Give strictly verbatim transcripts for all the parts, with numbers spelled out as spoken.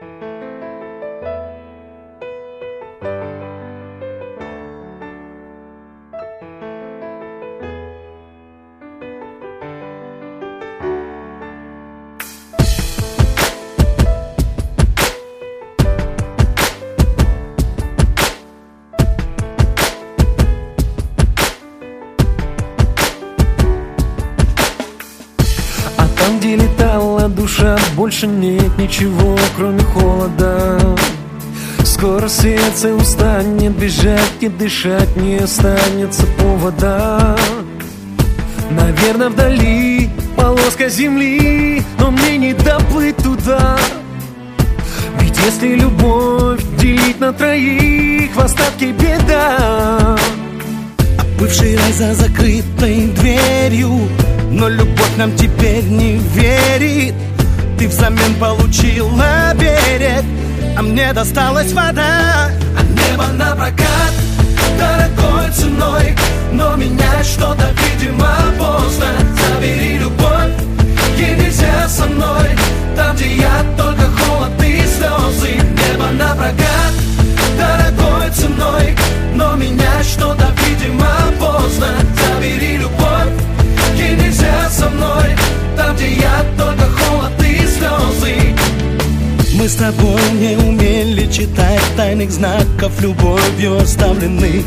Там, где летала душа, больше нет ничего, кроме холода. Скоро сердце устанет бежать и дышать, не останется повода. Наверное, вдали полоска земли, но мне не доплыть туда. Ведь если любовь делить на троих, в остатке беда. Бывший рай за закрытой дверью, но любовь нам теперь не верит. Ты взамен получила берег, а мне досталась вода. А небо напрокат, дорогой ценой, но менять что-то, видимо, поздно. Забери любовь, ей нельзя со мной, там, где я только холод и слезы. Небо напрокат, дорогой ценой, но менять что-то, видимо, поздно. Забери любовь, ей нельзя со мной, там, где я только холод и слезы. Мы с тобой не умели читать тайных знаков, любовью оставленных.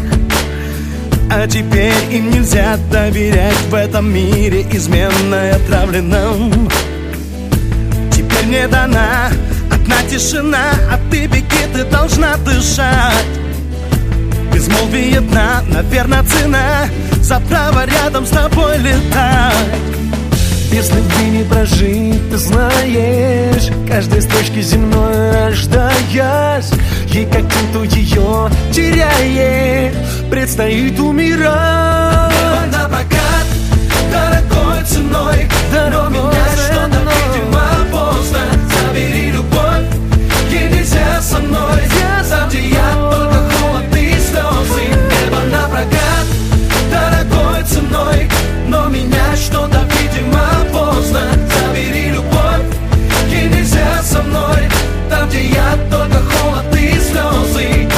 А теперь им нельзя доверять в этом мире, изменной отравленном. Теперь мне дана одна тишина, а ты беги, ты должна дышать. Безмолвие дна, наверное, цена за право рядом с тобой летать. Без любви не прожить, ты знаешь, каждой строчки земной рождаясь, и как ту ее теряет, предстоит умирать. Небо напрокат, дорогой ценой, но менять что-то, видимо, поздно. Забери любовь, ей нельзя со мной, там, где я только холод и слезы. Небо напрокат, дорогой ценой, но менять что-то, видимо, поздно. Забери любовь, ей нельзя со мной, там, где я только холод и слезы.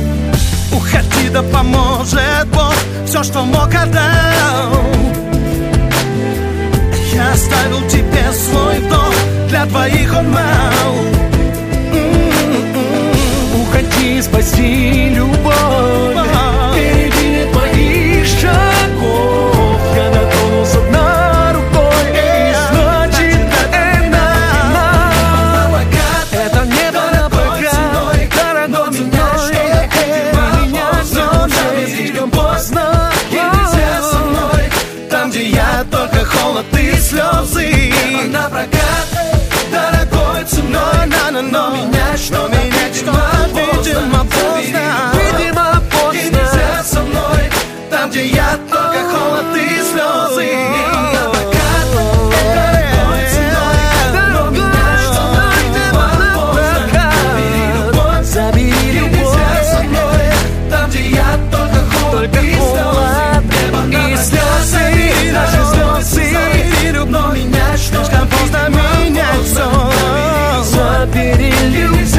Уходи, да поможет Бог, все, что мог, отдал. Я оставил тебе свой дом, для двоих он мал. Уходи, спаси любовь, впереди нет моих шагов. Я готов с одной рукой, и значит это нам. Это небо напрокат, дорогой ценой, менять что-то слишком поздно. Нельзя со мной, там, где я только холод и слезы. Небо напрокат, дорогой ценой, но менять что-то, видимо, поздно. Видимо, поздно. Нельзя со мной, там, где я только холод и слезы. Небо напрокат, дорогой ценой, но менять что-то, видимо, поздно. Забери любовь, нельзя со мной, там, где я только холод и слезы. Небо напрокат, Наши слезы, но менять что-то, слишком поздно менять все. Забери любовь.